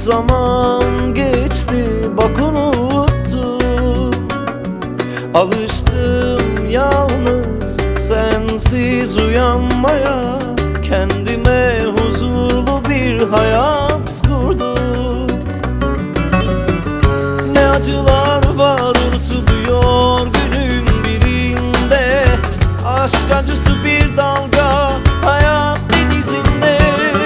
zaman geçti bak unuttum. Alıştım yalnız sensiz uyanmaya, kendime huzurlu bir hayat kurdum. Ne acılar var unutuluyor günün birinde, aşk acısı bir dalga hayat denizinde.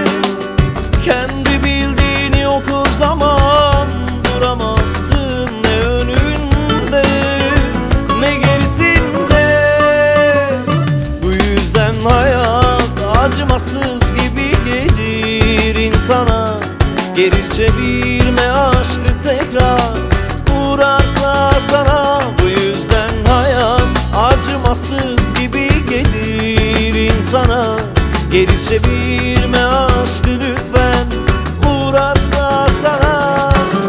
Kendi bildiğini okur zaman, duramazsın ne önünde ne gerisinde. Bu yüzden hayat acımasız gibi gelir insana. Geri çevirme aşkı tekrar uğrarsa sana. Bu yüzden hayat acımasız gibi gelir insana. Geri çevirme aşkı lütfen uğrarsa sana.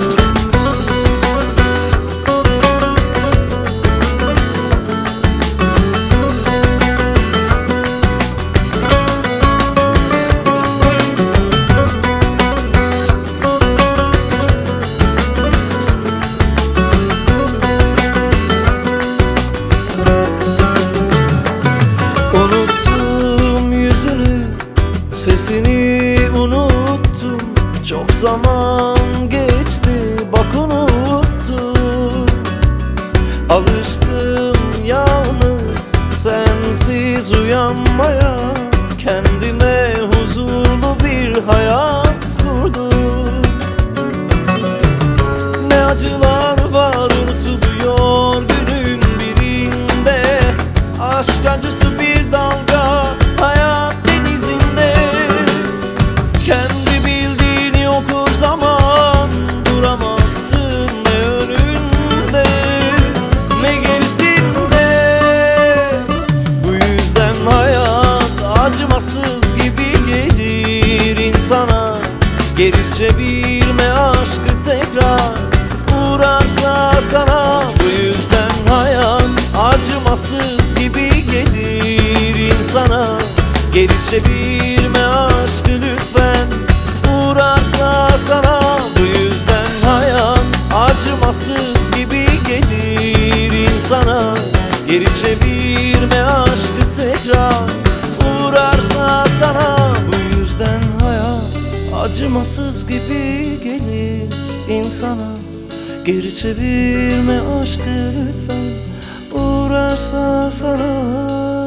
Sesini unuttum, çok zaman geçti bak unuttum. Alıştım yalnız sensiz uyanmaya, kendime huzurlu bir hayat kurdum. Ne acılar var unutuluyor günün birinde, aşk acısı bir dalga hayat denizinde. Kendi bildiğini okur zaman, duramazsın ne önünde ne gerisinde. Bu yüzden hayat acımasız gibi gelir insana. Geri çevirme aşkı tekrar uğrarsa sana. Bu yüzden hayat acımasız gibi gelir insana. Geri çevirme aşkı lütfen uğrarsa sana. Bu yüzden hayat acımasız gibi gelir insana. Geri çevirme aşkı tekrar uğrarsa sana. Bu yüzden hayat acımasız gibi gelir insana. Geri çevirme aşkı lütfen uğrarsa sana.